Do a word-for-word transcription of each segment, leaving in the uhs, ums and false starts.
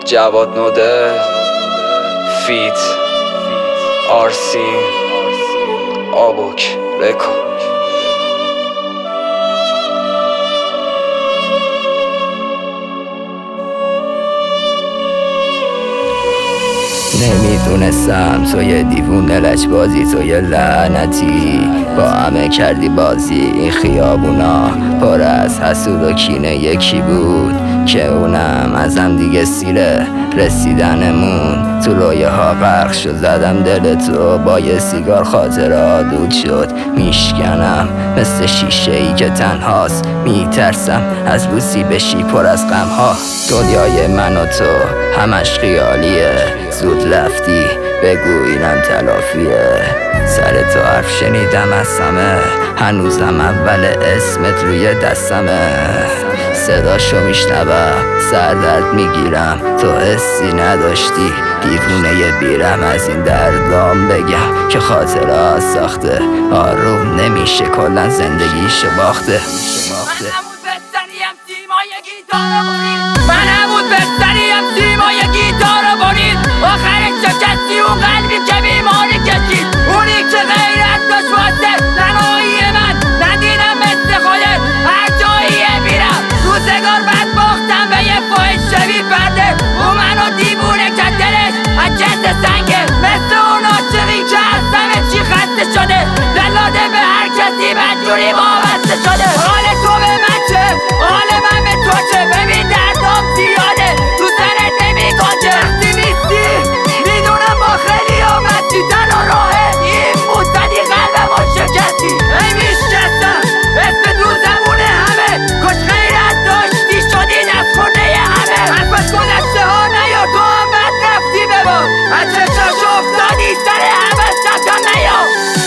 جواد نوده فیت آرسی آبوک رکو. نمیدونستم تو یه دیوونه لجبازی، تو یه لعنتی با همه کردی بازی. این خیابونا پر از حسود و کینه یکی بود که اونم ازم دیگه سیره رسیدنمون تو رویه ها غرق شد. زدم دل تو با یه سیگار خاطره دود شد. میشکنم مثل شیشه ای که تنهاست، میترسم از بوسی بشی پر از غم ها. دنیای من و تو همش خیالیه، زود رفتی بگو اینم تلافیه. سر تو حرف شنیدم از همه، هنوزم اول اسمت روی دستمه. صداشو میشنوم سر درد میگیرم، تو حسی نداشتی دیوونه ی بیرم. از این دردام بگم که خاطره ساخته، آروم نمیشه کلن زندگیشو باخته. من نمود بستنیم سیمای گیتارو برید، من نمود بستنیم سیمای گیتارو برید. آخرش شکستی اون قلبی که بیماری کشید، اونی که غیرت داشت واسه تنهایی من. ندیدم مثل خودت هر جایی میرم، روزگار بد باختم به یه فاحشه بی پرده. او منو دیوونه که دلش از جنس سنگه، مثل اون عاشقی که از همه چی خسته شده، دلاده به هر کسی بدجوری وابسته شده. حال تو به من چه؟ حال من به تو چه؟ ببین دردام زیاده تو سرت نمیگن که وقتی نیستی میدونم با خیلی آمدی. تنها راهه این بود زدی قلبمو شکستی. ای میشکستم اسمت رو زبون همه، کاش غیرت داشتی شدی دست خورده همه. حرف از گذشته ها نیا، تو هم بد رفتی ببار، از چشاش افتادی سر همه سمتم نیا.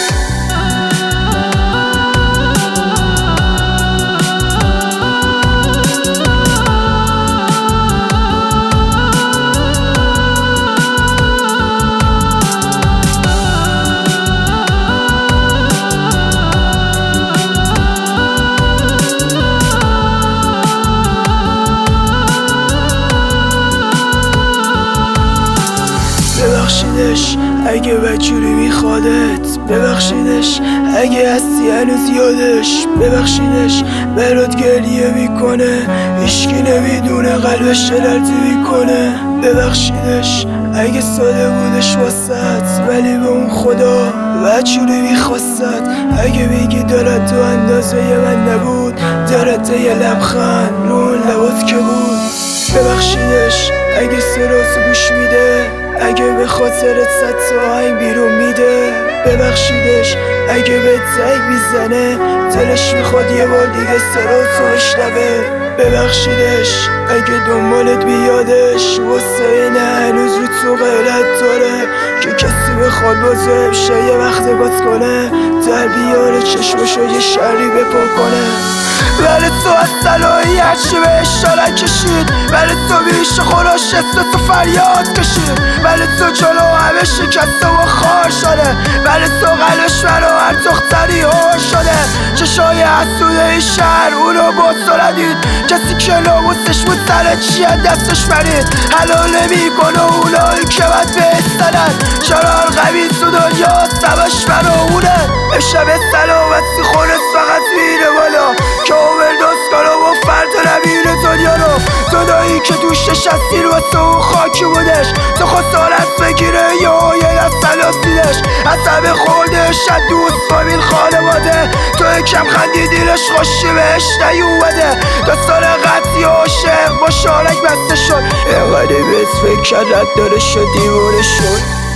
ببخشیدش اگه بجوری میخوادت، ببخشیدش اگه هستی هنوز یادش. ببخشیدش برات گریه میکنه، هیچکی نمیدونه قلبش چه دردی میکنه. ببخشیدش اگه ساده بودش واسط، ولی به اون خدا بجوری میخواستت. اگه بگی دارد تو اندازه من نبود، دارد یه لبخند رو اون لبات که بود. ببخشیدش اگه سراسو گوش میده، اگه به خاطرت صد تا آهنگ بیرون میده. ببخشیدش اگه به تنگ میزنه، دلش میخواد یه بار دیگه سراتو بشنوه. ببخشیدش اگه دنبالت بیادش، واسه اینه هنوز رو تو غیرت داره که کسی بخواد بازو امشه یه وقت باز کنه، در بیاره چشمشو یه شری بپر کنه. ولی تو از صلاحی هرچی به اشاره کشید، ولی تو بیش خورا شست تو فریاد کشید. ولی تو جلو همه شکسته و خوار شده، ولی تو قلبش برا هر دختری هار شده. چشای حسوده این شهر اونو بازو ندید، کسی که ناموسش بود سر چیه دستش برید. حلال نمی کنه اونایی که باید بستنن، چرا قوی تو دنیا سبش برا اونه. امشب سلامتی خونست فقط میره بالا که اووردوز کنه و فرد نمیره دنیا رو. دنیایی که دوش نشستی رو تو اون خاکی بودش، تو خسارت بگیره یا یه دست لاسیدش. از همه خوردش از دوست فامیل خانواده، تو کم خندی دیلش خوشی بهش نیومده. داستان قطعی عاشق با شارک بسته شد، اینقدر بهت فکر کرد رد داره شد دیوانه شد.